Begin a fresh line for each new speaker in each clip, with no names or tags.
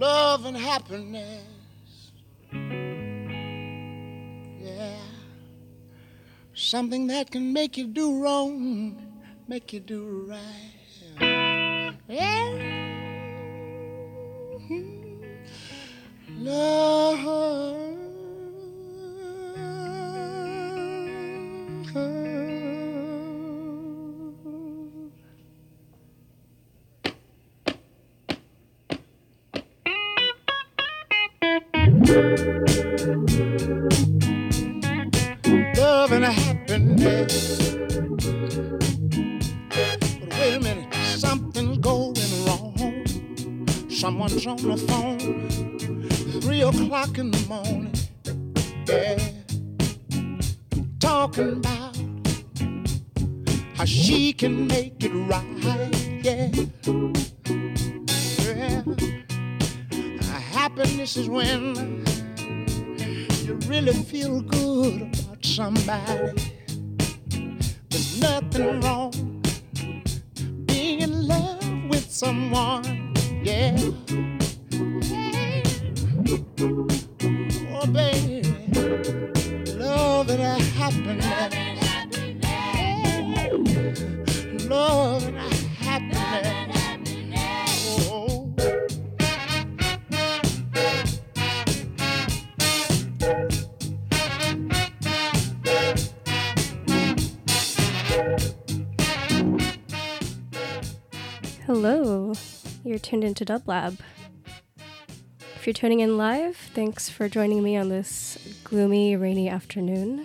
love and happiness. Yeah, something that can make you do wrong, make you do right. Yeah, love. Love and happiness. But wait a minute, something's going wrong. Someone's on the phone, 3 o'clock in the morning. Yeah, talking about how she can make it right. Yeah, yeah. Happiness is when you really feel good about somebody. There's nothing wrong being in love with someone. Yeah. Oh, baby, love and happiness. Love and happiness. Oh.
Hello, you're tuned into Dub Lab. If you're tuning in live, thanks for joining me on this gloomy, rainy afternoon.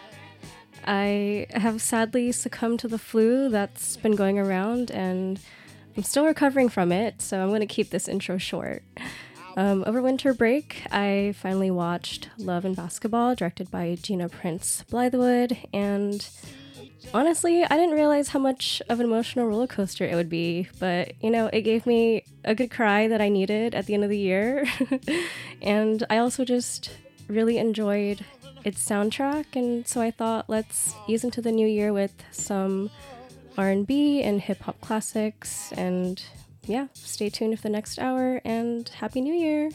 I have sadly succumbed to the flu that's been going around, and I'm still recovering from it, so I'm going to keep this intro short. Over winter break, I finally watched Love and Basketball, directed by Gina Prince Blythewood, and honestly, I didn't realize how much of an emotional roller coaster it would be, but, you know, it gave me a good cry that I needed at the end of the year. And I also just really enjoyed its soundtrack, and so I thought, let's ease into the new year with some R&B and hip-hop classics, and yeah, stay tuned for the next hour, and Happy New Year!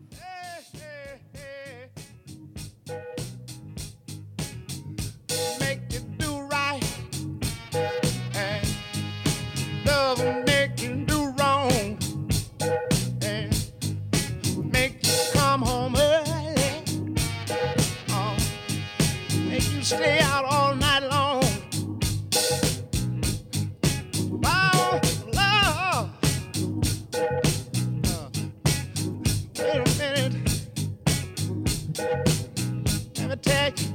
Make you do wrong and make you come home early, make you stay out all night long. Oh, love. Wait a minute, let me tell you.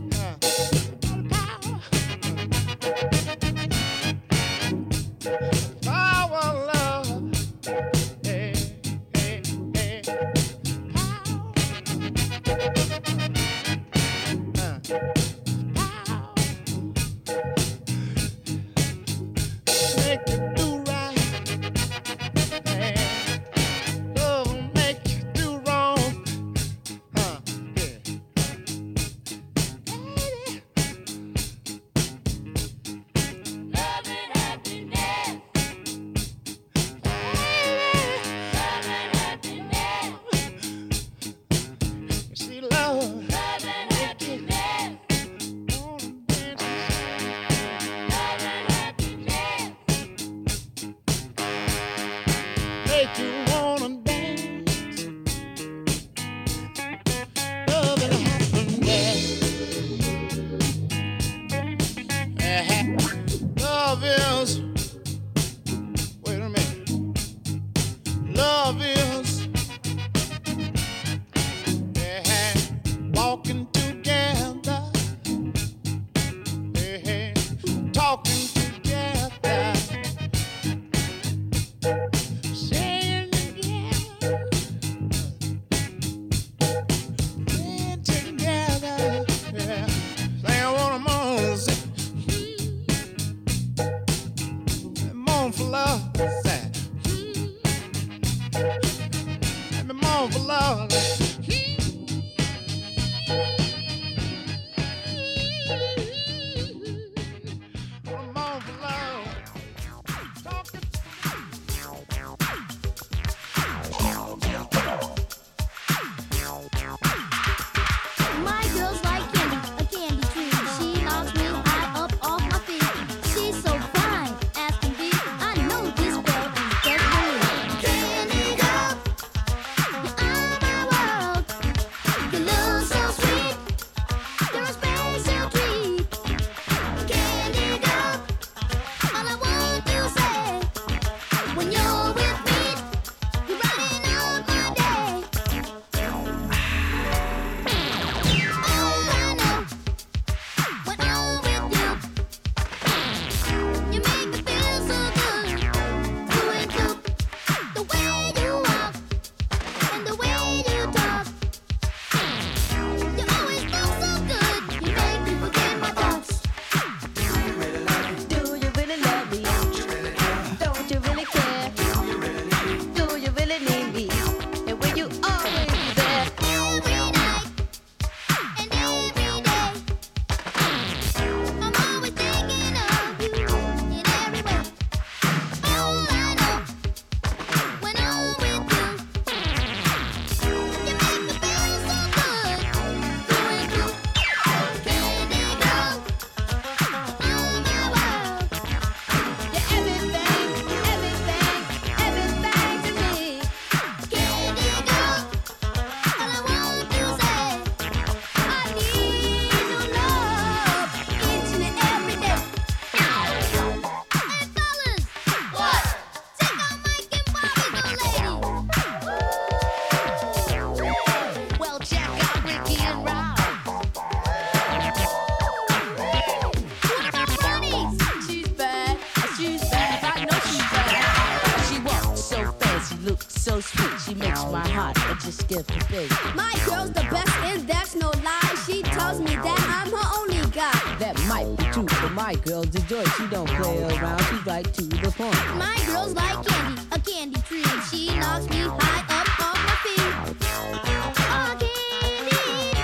if you fake.
My girl's the best and that's no lie. She tells me that I'm her only guy.
That might be true, but my girl's a joy. She don't play around, she's right to the point.
My girl's like candy, a candy tree. She knocks me high up off my feet. Oh, candy.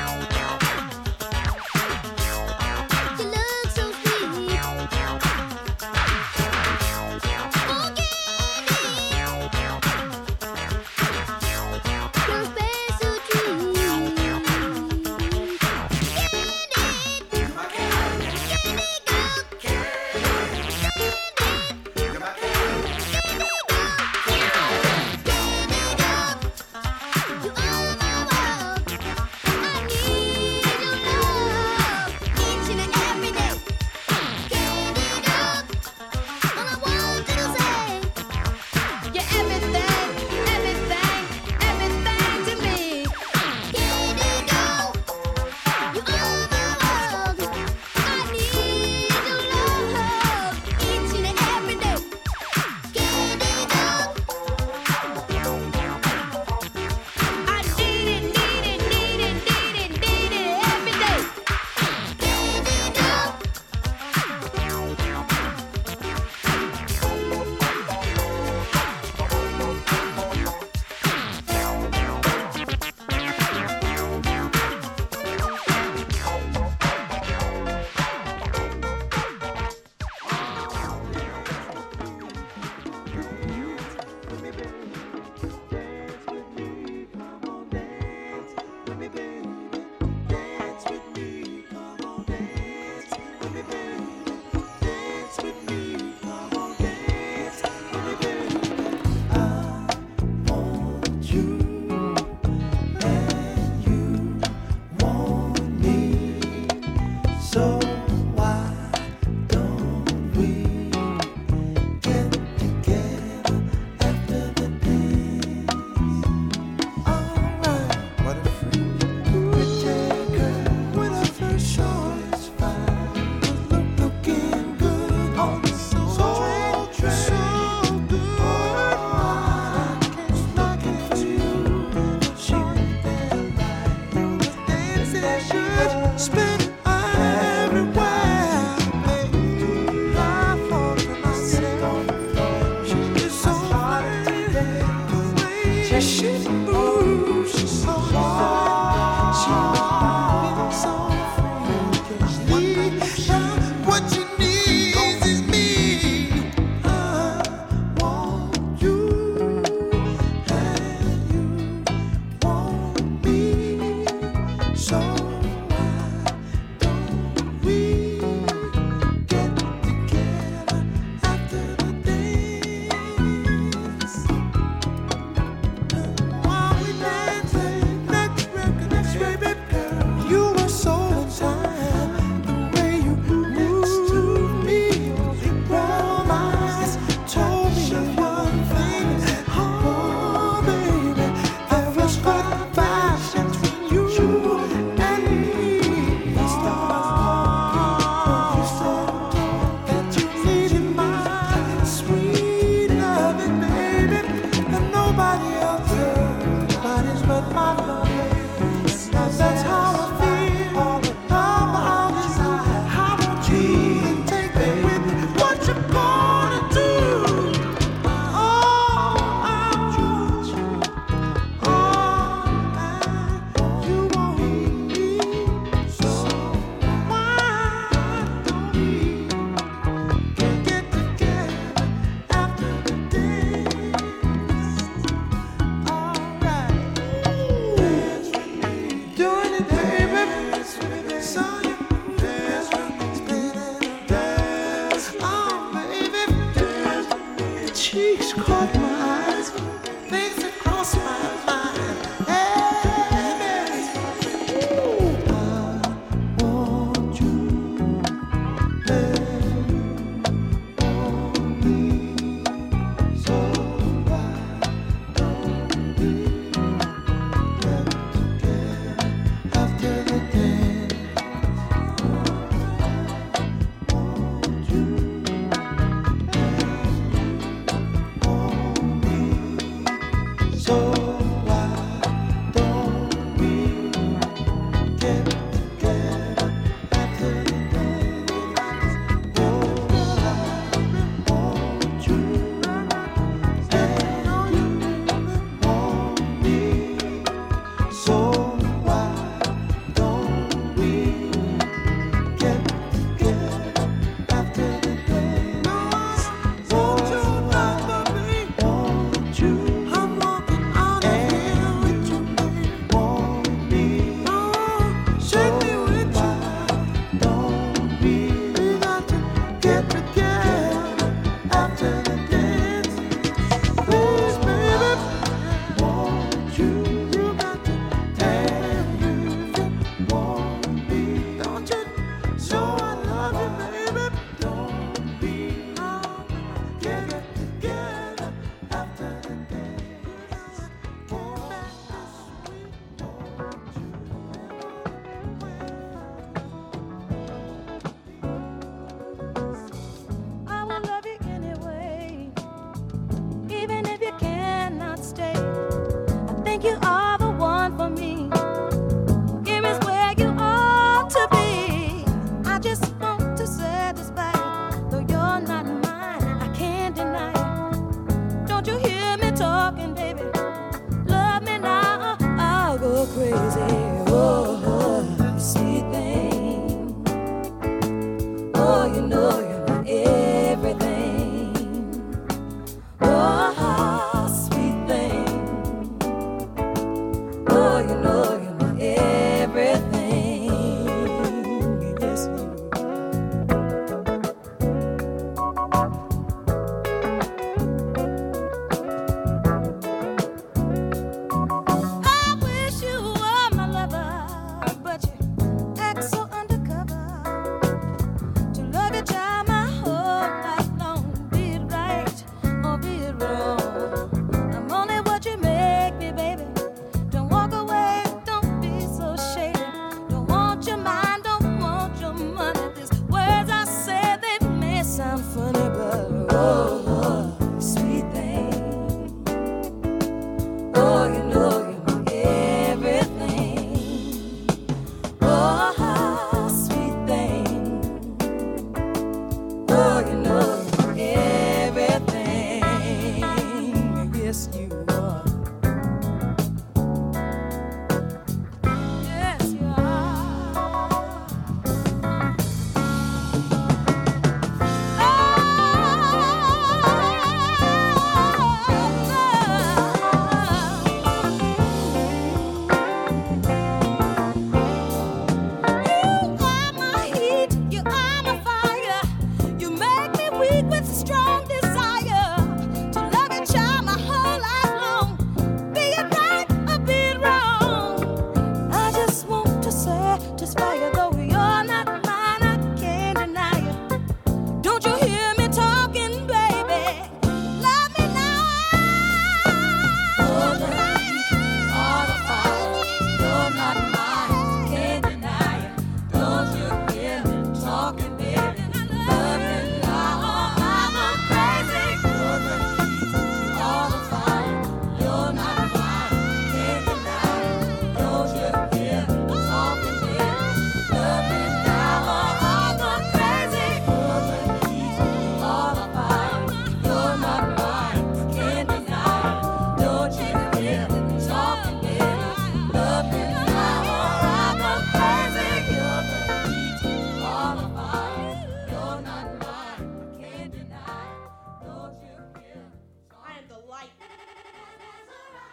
You look so sweet. Oh, candy. Your special treat.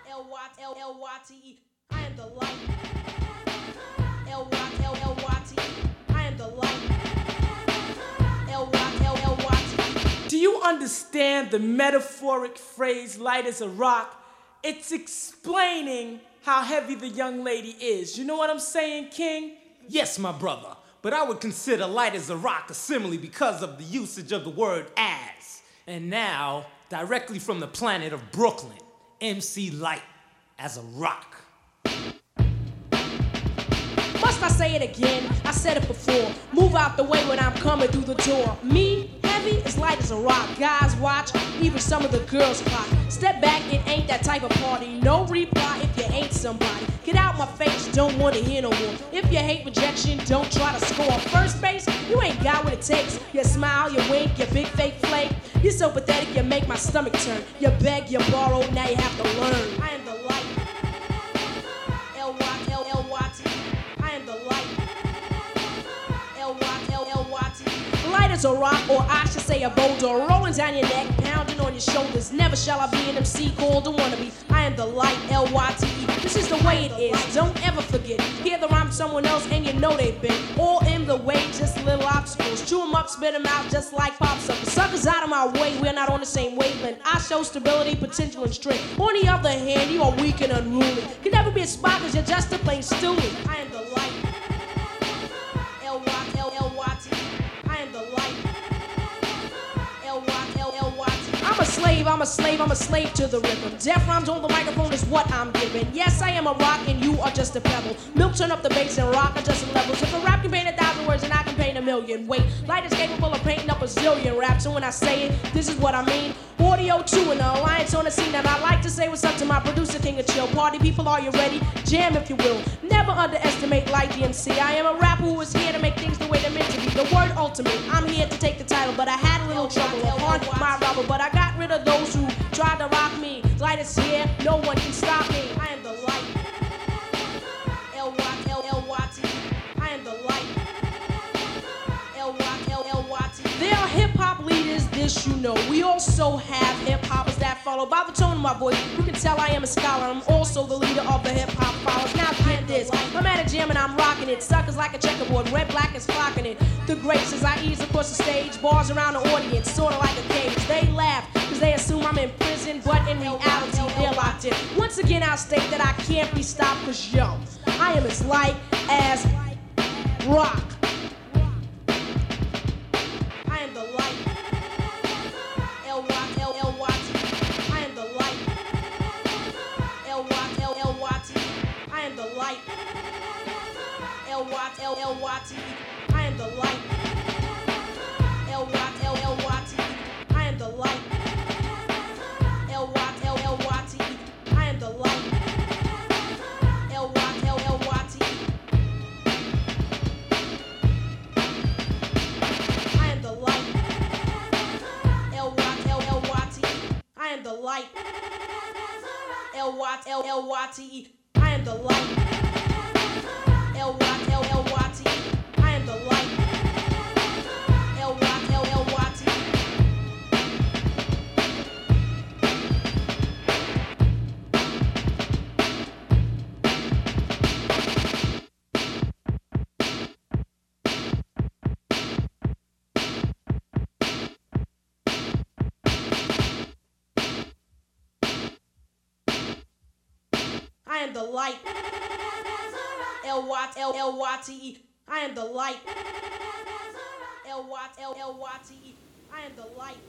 L-Y-T-E. I am the light. L-Y-T-E. I am the light. L-Y-T-E. Do you understand the metaphoric phrase light as a rock? It's explaining how heavy the young lady is. You know what I'm saying, King?
Yes, my brother, but I would consider light as a rock a simile because of the usage of the word as. And now, directly from the planet of Brooklyn, MC Light as a rock.
Must I say it again? I said it before. Move out the way when I'm coming through the door. Me, heavy, as light as a rock. Guys watch, even some of the girls clock. Step back, it ain't that type of party. No reply if you ain't somebody. Get out my face, don't want to hear no more. If you hate rejection, don't try to score. First base, you ain't got what it takes. You smile, you wink, you big fake flake. You're so pathetic, you make my stomach turn. You beg, you borrow, now you have to learn. I am the light. L-Y-T-E. I am the light. L-Y-T-E. Light as a rock, or I should say a boulder, rolling down your neck, pounding on your shoulders. Never shall I be an MC called a wannabe. I am the light, L-Y-T-E. This is the way it is, don't ever forget. Hear the rhyme someone else and you know they've been all in the way, just little obstacles. Chew them up, spit them out just like popsicles. Suckers out of my way, we're not on the same wavelength. I show stability, potential, and strength. On the other hand, you are weak and unruly. Can never be a spot cause you're just a plain stoolie. I am the light. L-Y-T-E. I am the light. L-Y-T-E. I'm a slave to the rhythm. Death rhymes on the microphone is what I'm giving. Yes, I am a rock and you are just a pebble. Milk turn up the bass and rock adjusting levels. If a rap can paint 1,000 words and I can paint 1,000,000. Wait, light is capable of painting up a zillion raps. So when I say it, this is what I mean. Audio 2 and the alliance on the scene. And I like to say what's up to my producer, King of Chill. Party people, are you ready? Jam if you will. Never underestimate Light the MC. I am a rapper who is here to make things the way they're meant to be. The word ultimate, I'm here to take the title. But I had a little trouble upon my rubber. But I got rid of those who tried to rock me. Light is here, no one can stop me. I am the light. L-Y-T-E. I am the light. L-Y-T-E. There are hip-hop leaders, this you know. We also have hip-hoppers that follow. By the tone of my voice, you can tell I am a scholar. I'm also the leader of the hip-hop followers. Now get this, I'm at a jam and I'm rocking it. Suckers like a checkerboard, red, black is clocking it. The greats as I ease across the stage, bars around the audience, sorta like a cage. They laugh, cause they assume I'm in prison, but in reality, they're locked in. Once again, I'll state that I can't be stopped, cause yo, I am as light as rock. I am the light. L-Y-T-E. I am the light. L-Y-T-E. I am the light. L-Y-T-E. I am the light. L-Y-T-E. I am the light. L-Y-T-E. I am the light. L-Y-T-E. I am the light. L-Y-T-E. I am the light. L-Y-T-E. I am the light. L-Y-T-E. I am the light. L-Y-T-E. I am the light. L-Y-T-E. I am the light. L-Y-T-E. I am the light.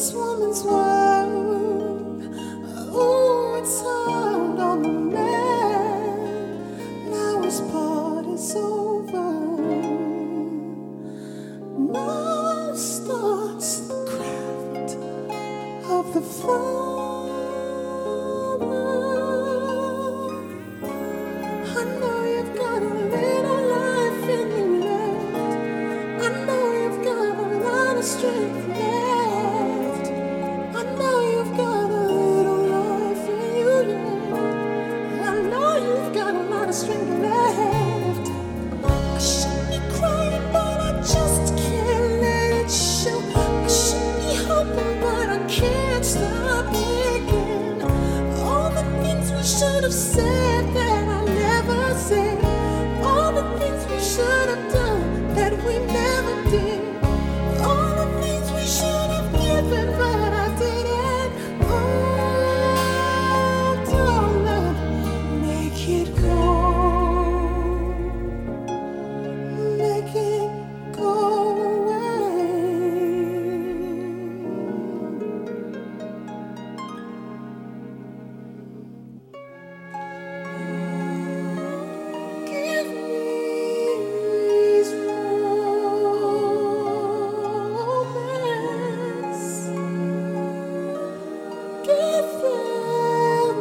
this woman's world. Oh, it's hard on the man. Now his part is over. Now starts the craft of the father. I know you've got a little life in you left. I know you've got a lot of strength left. I know you've got a little life in you left. I know you've got a lot of strength left. I shouldn't be crying, but I just can't let it show. I should be hoping, but I can't stop thinking. All the things we should have said that I never said. All the things we should have done that we never did. All the things we should have given, but I didn't. Oh, darling, make it go. Make it go away. Give me these romance. Give them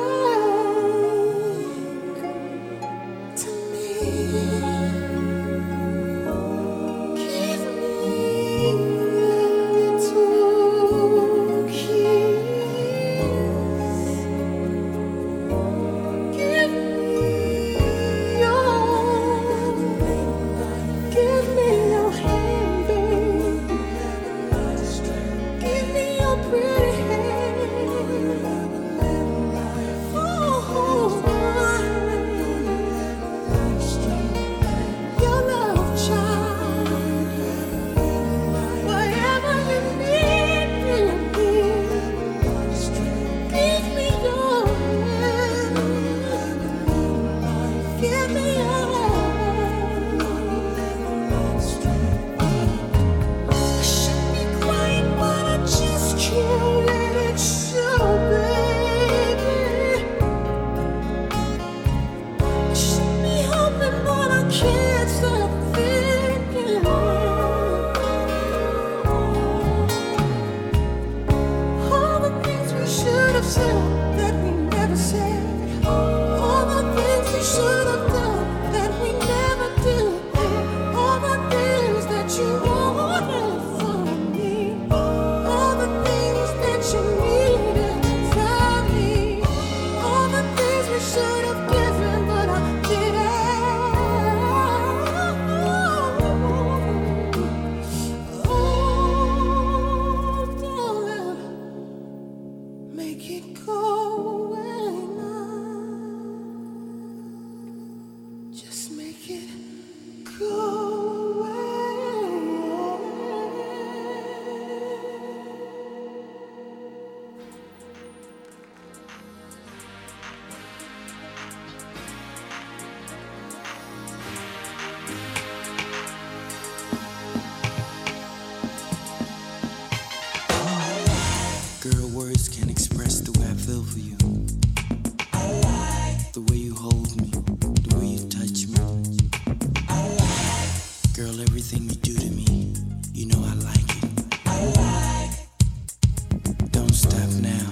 back to me. Give me a little kiss. Give me your hand, baby. Give me your pretty hand. Oh, your love child. Whatever you need, give me your hand. Give me your hand. I should be crying, but I just can't let it show, baby. I should be hoping, but I can't stop thinking. All the things we should have said that we never said. All the things we should have done that we never did. All the things that you wanted from me. All the things that you needed from me. All the things we should have given, but I didn't. Oh, darling, make it go away now. Just make it go away.
Girl, words can't express the way I feel for you. The way you hold me, the way you touch me. Girl, everything you do to me, you know I like it. Don't stop now.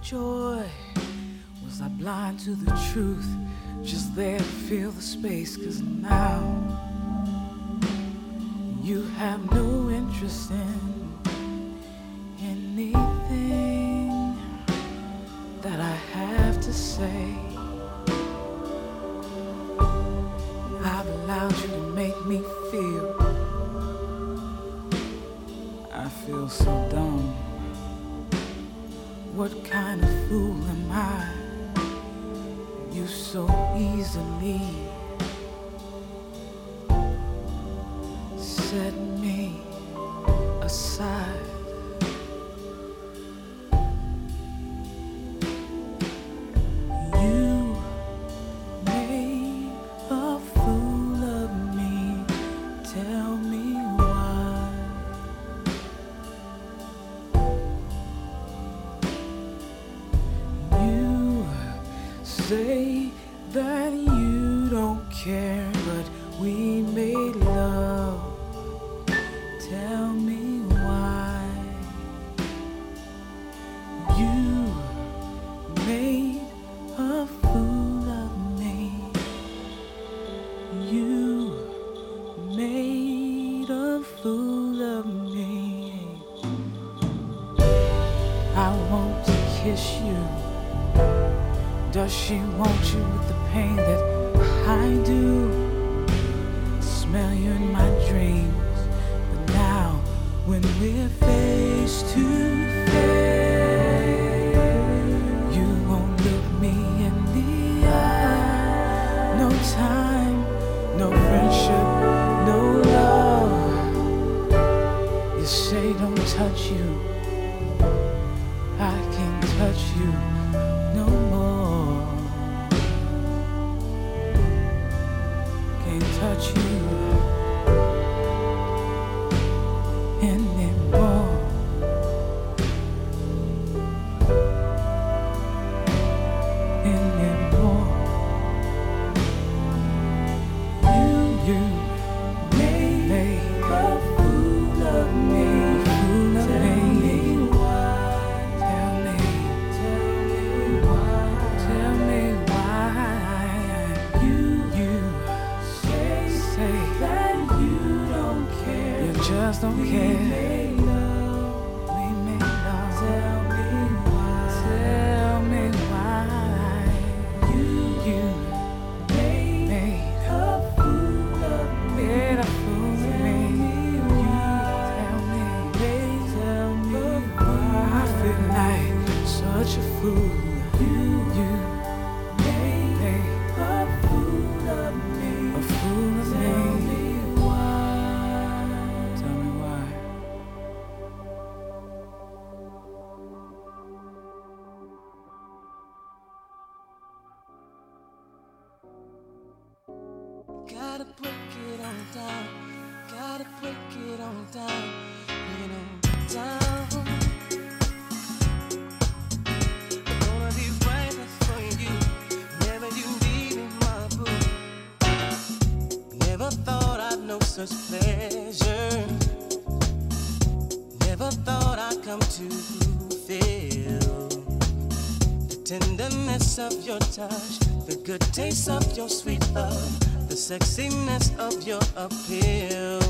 joy? Was I blind to the truth? Just there to feel the space, 'cause now you have no interest in anything that I have to say. I've allowed you to make me feel. I feel so dumb. What kind of fool am I? You so easily set me aside. You made a fool of me. Tell me why. You say that you don't care, but we made love. Tell me why. You made a fool of me. You made a fool of me. I want to kiss you. Does she want you with the pain that I do? Smell you in my dreams. But now, when we're face to face, you won't look me in the eye. No time, no friendship, no love. You say don't touch you. I can't touch you no more. Can't touch you anymore. Anymore. You made a fool of me. Tell me why. Tell me why. Tell me why. You say that you don't care. You just don't care. We made love. Tell me why. Tell me why. You made a fool of me. Made a fool of me. Tell me why. I feel like such a fool. You made a fool of me. A fool of me. Tell me why.
Gotta break it on down. Gotta break it on down. You know, down. I'm gonna be right there for you. Whenever you need me, my boo. Never thought I'd know such pleasure. Never thought I'd come to feel the tenderness of your touch, the good taste of your sweet love, the sexiness of your appeal.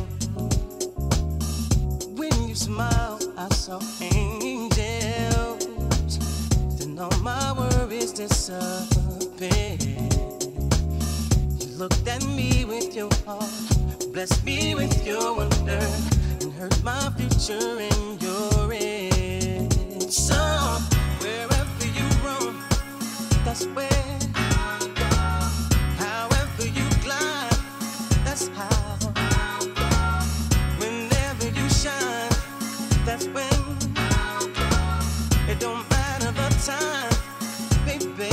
When you smile, I saw angels. Then all my worries disappeared. You looked at me with your heart, blessed me with your wonder, and heard my future in your end. So wherever you roam, that's where I'll go. However you glide, that's how I'll go. Whenever you shine, that's when I'll go. It don't matter the time, baby.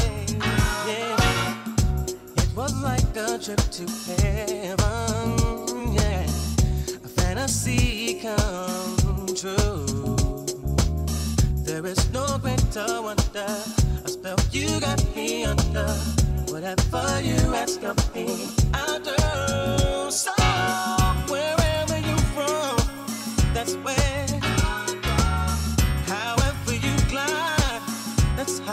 Yeah. It was like a trip to heaven. Yeah. A fantasy come true. There is no greater wonder. A spell you got me under. Whatever you ask of me, I'll do. So wherever you from, that's where I'll go. However you glide, that's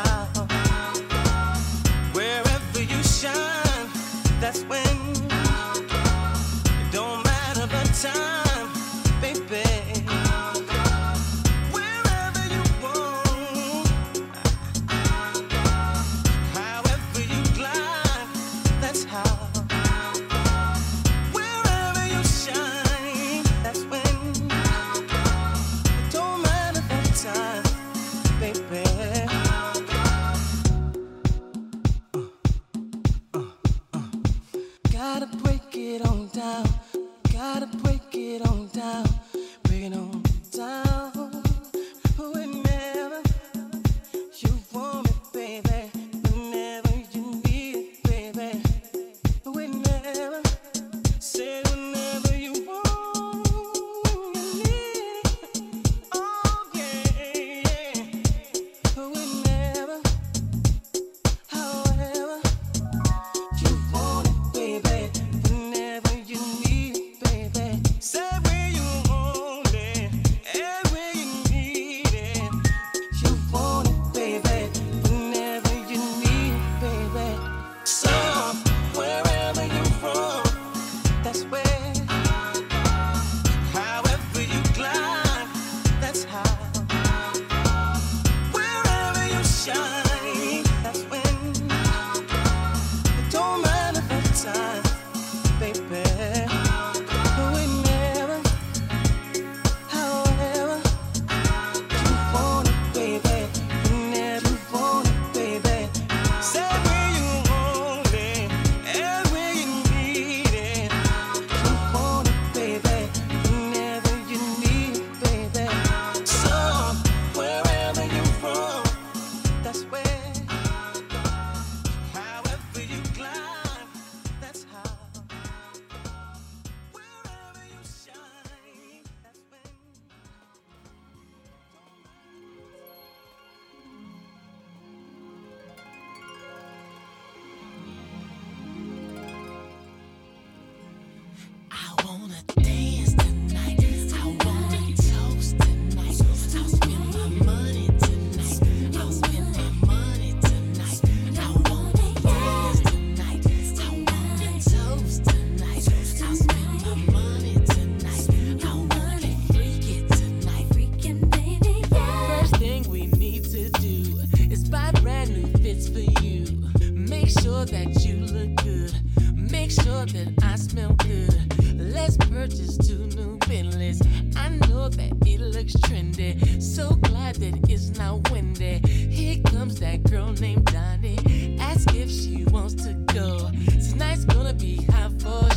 sure that you look good. Make sure that I smell good. Let's purchase 2 new Bentleys. I know that it looks trendy. So glad that it's not windy. Here comes that girl named Donnie. Ask if she wants to go. Tonight's gonna be hot for